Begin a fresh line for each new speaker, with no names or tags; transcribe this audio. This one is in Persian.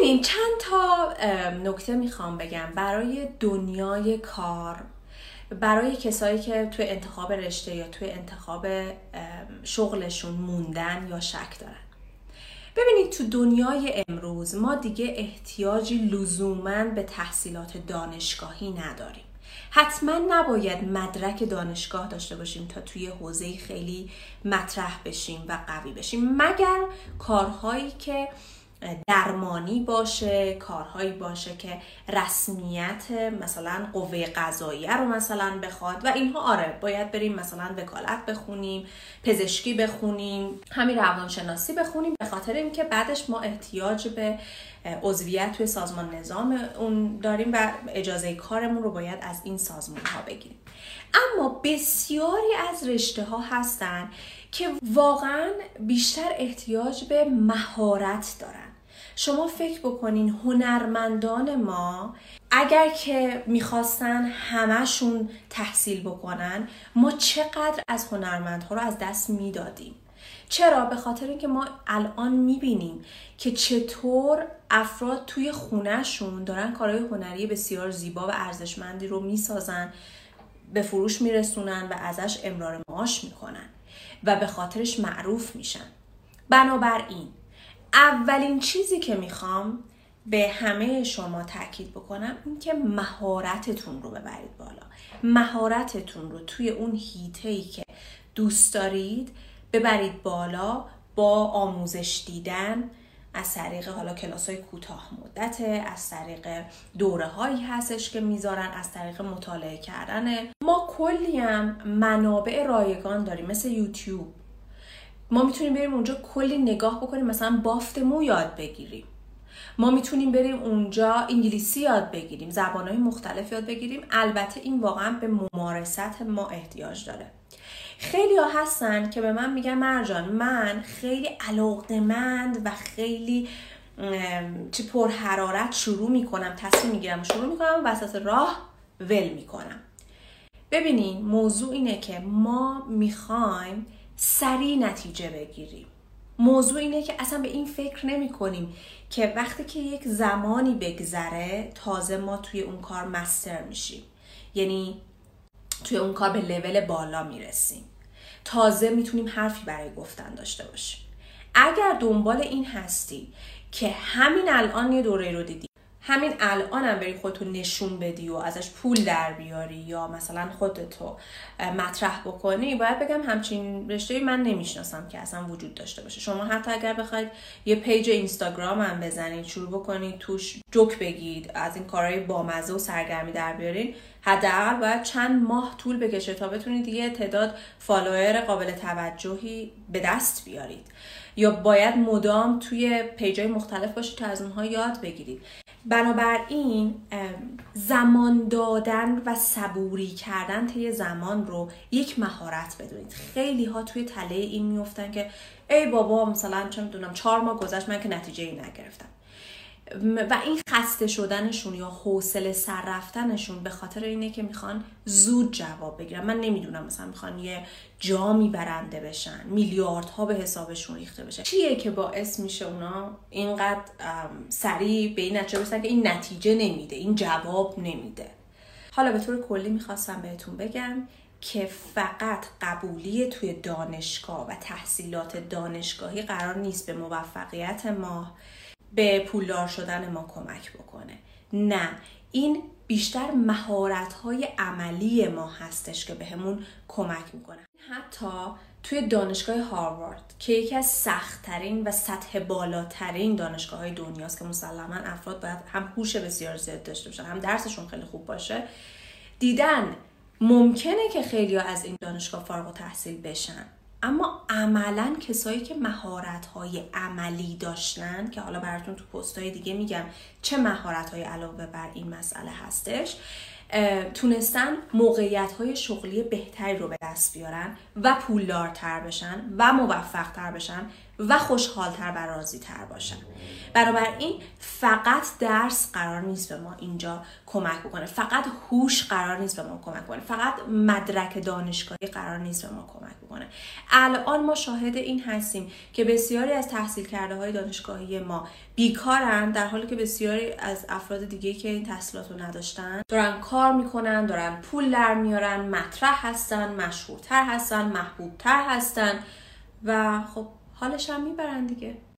ببینین چند تا نکته میخوام بگم برای دنیای کار، برای کسایی که توی انتخاب رشته یا توی انتخاب شغلشون موندن یا شک دارن. ببینید تو دنیای امروز ما دیگه احتیاجی لزوماً به تحصیلات دانشگاهی نداریم. حتما نباید مدرک دانشگاه داشته باشیم تا توی حوزه خیلی مطرح بشیم و قوی بشیم، مگر کارهایی که درمانی باشه، کارهایی باشه که رسمیت مثلا قوه قضاییه رو مثلا بخواد و اینها. آره باید بریم مثلا وکالت بخونیم، پزشکی بخونیم، همین روانشناسی بخونیم، به خاطر اینکه بعدش ما احتیاج به عضویت توی سازمان نظام اون داریم و اجازه کارمون رو باید از این سازمان ها بگیریم. اما بسیاری از رشته ها هستن که واقعا بیشتر احتیاج به مهارت دارن. شما فکر بکنین هنرمندان ما اگر که میخواستن همشون تحصیل بکنن، ما چقدر از هنرمندها رو از دست میدادیم. چرا؟ به خاطر اینکه ما الان میبینیم که چطور افراد توی خونهشون دارن کارهای هنری بسیار زیبا و ارزشمندی رو میسازن، به فروش میرسونن و ازش امرار معاش میکنن و به خاطرش معروف میشن. بنابراین اولین چیزی که میخوام به همه شما تاکید بکنم این که مهارتتون رو ببرید بالا. مهارتتون رو توی اون حیطه‌ای که دوست دارید ببرید بالا، با آموزش دیدن از طریق حالا کلاس‌های کوتاه مدته، از طریق دوره‌هایی هستش که میذارن، از طریق مطالعه کردن. ما کلی هم منابع رایگان داریم مثل یوتیوب. ما میتونیم بریم اونجا کلی نگاه بکنیم، مثلا بافت مو یاد بگیریم. ما میتونیم بریم اونجا انگلیسی یاد بگیریم، زبان‌های مختلف یاد بگیریم. البته این واقعا به ممارست ما احتیاج داره. خیلی ها هستن که به من میگن مرجان من خیلی علاقه‌مند و خیلی پر حرارت شروع میکنم، تصمیم میگیرم شروع میکنم، وسط راه ول میکنم. ببینین موضوع اینه که ما میخوایم سریع نتیجه بگیریم. موضوع اینه که اصلا به این فکر نمی کنیم که وقتی که یک زمانی بگذره تازه ما توی اون کار مستر میشیم، یعنی توی اون کار به لول بالا میرسیم، تازه میتونیم حرفی برای گفتن داشته باشیم. اگر دنبال این هستی که همین الان یه دوره رو دیدی، همین الان هم بری خودتو نشون بدی و ازش پول در بیاری یا مثلا خودتو مطرح بکنی، باید بگم همچین رشته‌ای من نمیشناسم که اصلا وجود داشته باشه. شما حتی اگر بخواید یه پیج اینستاگرام هم بزنید، شروع بکنید توش جوک بگید، از این کارهای بامزه و سرگرمی در بیارین، حداقل باید چند ماه طول بکشه تا بتونید یه تعداد فالوور قابل توجهی به دست بیارید، یا باید مدام توی پیجای مختلف باشید تا از اونها یاد بگیرید. بنابراین زمان دادن و صبوری کردن طی زمان رو یک مهارت بدونید. خیلی ها توی تله این میافتن که ای بابا مثلا چه میدونم 4 ماه گذشت من که نتیجه‌ای نگرفتم، و این خسته شدنشون یا حوصله سر رفتنشون به خاطر اینه که میخوان زود جواب بگیرن. من نمیدونم مثلا میخوان یه جامی برنده بشن، میلیاردها به حسابشون ریخته بشه. چیه که باعث میشه اونا اینقدر سریع به این نتیجه برسن که این نتیجه نمیده، این جواب نمیده؟ حالا به طور کلی میخواستم بهتون بگم که فقط قبولی توی دانشگاه و تحصیلات دانشگاهی قرار نیست به موفقیت ما، به پولدار شدن ما کمک بکنه. نه، این بیشتر مهارت‌های عملی ما هستش که بهمون کمک میکنه. حتی توی دانشگاه هاروارد که یکی از سخت‌ترین و سطح بالاترین دانشگاه‌های دنیاست که مسلماً افراد باید هم هوش بسیار زیاد داشته باشن، هم درسشون خیلی خوب باشه، دیدن ممکنه که خیلی‌ها از این دانشگاه فارغ التحصیل بشن، اما عملاً کسایی که مهارت‌های عملی داشتن، که حالا براتون تو پست‌های دیگه میگم چه مهارت‌های علاوه بر این مسئله هستش، تونستن موقعیت‌های شغلی بهتری رو به دست بیارن و پولدارتر بشن و موفق‌تر بشن و خوشحالتر و راضی‌تر باشن. بنابراین فقط درس قرار نیست به ما اینجا کمک بکنه، فقط هوش قرار نیست به ما کمک بکنه، فقط مدرک دانشگاهی قرار نیست به ما کمک بکنه. الان ما شاهد این هستیم که بسیاری از تحصیل کرده های دانشگاهی ما بیکارن، در حالی که بسیاری از افراد دیگه که این تحصیلات رو نداشتن دارن کار میکنن، دارن پول در میارن، مطرح هستن، مشهورتر هستن، محبوبتر هستن و خب حالش هم میبرن دیگه.